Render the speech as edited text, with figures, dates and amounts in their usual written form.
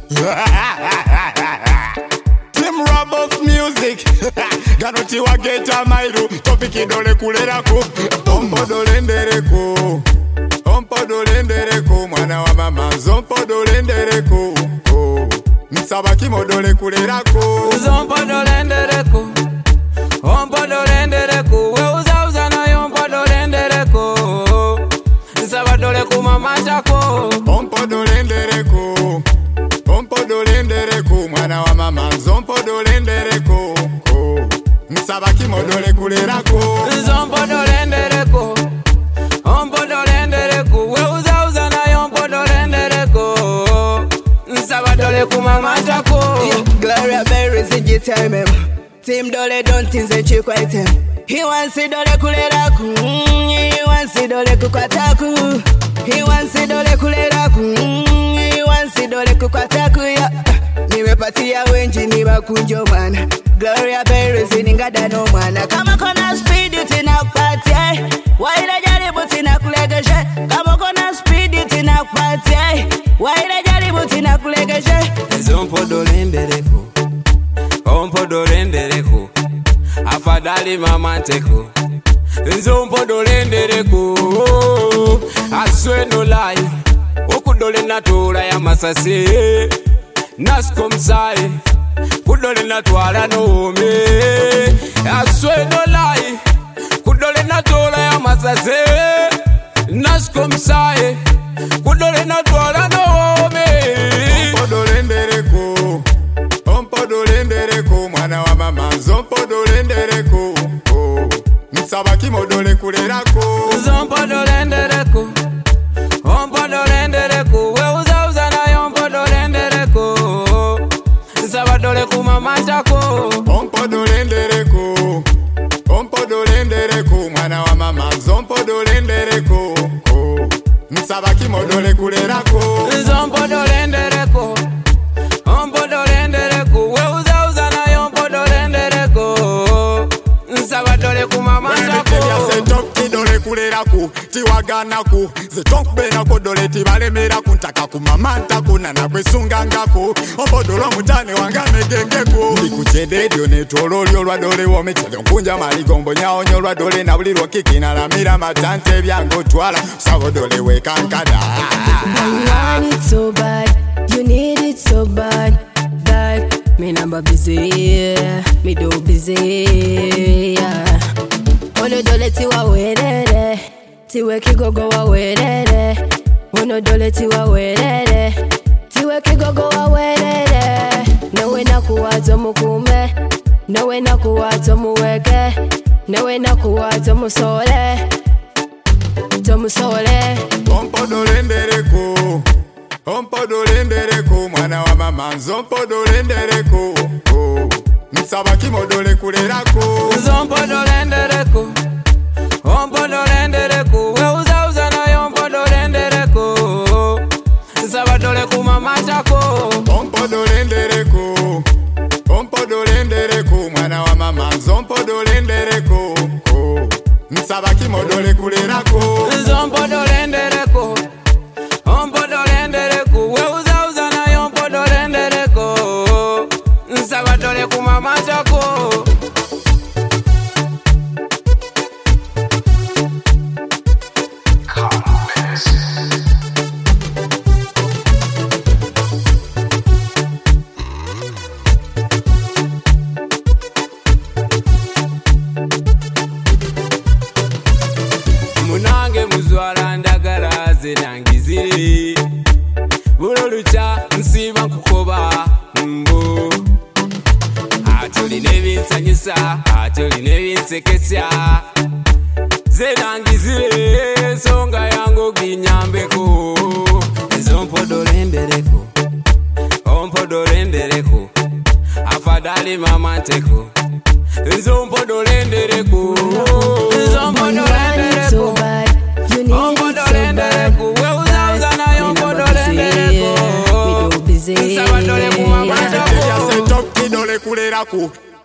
Tim Roboff music. Ganuti wa geta mairu. Topiki dole kulerako. Ompo dole ndereko. Ompo dole ndereko. Mwana wa mama zompo dole ndereko. Msabaki modole kulerako. Zompo dole ndereko. Ompo dole ndereko. We uza na yompo dole ndereko. Nsaba dole kumamachako. Ompo dole ndereko. Ompo dole ndereko. Mwana wa mama zompo dole ndereko. Msabaki modole kulerako. Zompo dole ndereko. Ompo dole ndereko. We uza na yompo dole ndereko. Nsaba dole kumamachako. Gloria Berry's in your time. Team dole don't think that you quite him. He wants to dole kuleraku. He wants to dole kukwataku. He wants to dole kuleraku. He wants to dole kukwataku. Nimepatia wenji ni bakunjo man. Gloria Berry's in ingada no man. Kama kona speed utina kupatia. Waile jaribu tina kulegeshe. Kama kona speed utina kupatia. Waile jaribu tina kulegeshe. Zompo dole ndereko. Ompo dole ndereko. Afadhali mama nteko. Zompo dole ndereko. Aswe no lie. Okudole natola ya masasi. Nasko msai. Kudole natwala no me. Aswe no lie. Kudole natola ya masasi. Nasko msai. Kudole natwala no me. Ompo dole ndereko. Ompo dole ndereko. Mwana wa mama zompo dole ndereko. Msabaki modole kulerako. Zompo dole ndereko. Ompo dole ndereko. We uza na yompo dole ndereko. Nsaba dole kumamachako. Ompo dole ndereko. Ompo dole ndereko. Mwana wa mama zompo dole ndereko. Msabaki modole kulerako. Zompo dole ndereko. Ompo dole ndereko. We uza na yompo dole ndereko. Nsaba dole kumamachako. Tok dole kulerako. Tiwaganaku. Zetonk benako dole tibalemeraku. Ntaka kumamantako. Nana kwesungangako. Ompo dole mutane wangame gengeko. Nikuchede dione tololio lwa dole wome. Chede mpunja maligombo nyao nyolwa dole. Na ulirwa kiki na lamira matante vyango twala. Savo dole wekankada. You want it so bad, you need it so bad, that me number busy, me do busy, yeah. Ono dole tiwa welele, tiwe kigogo wa welele. Ono dole tiwa welele, tiwe kigogo wa welele. Nawe nakuwazo mukume, nawe nakuwazo muweke, nawe nakuwazo musole, tomusole. Ompo dole ndereko. Ompo dole ndereko. Mwana wa mama zompo dole ndereko. Msabaki modole kulerako. Zompo dole ndereko. Ompo dole ndereko. We uza na yompo dole ndereko. Nsaba dole kumamachako. Ompo dole ndereko. Ompo dole ndereko. Mwana wa mama zompo dole ndereko. Msabaki modole kulerako. Zompo dole ndereko. Ompo dole ndereko. We uza na yompo dole ndereko. Nsaba dole kumamachako. Munange muzwala ndagala zenangizire. Bulolucha nsiba nkukoba mbo. Atoli nebinsanyisa, atoli nebinsekesya. Zenangizire songa yango ginyambeko. Zompo dole ndereko. Ompo dole ndereko. Afadhali mama nteko. Zompo dole ndereko. Zompo dole ndereko. Ompo dole ndereko. We uza na yompo dole ndereko. Nsaba dole kumamachako. Tok dole kulerako.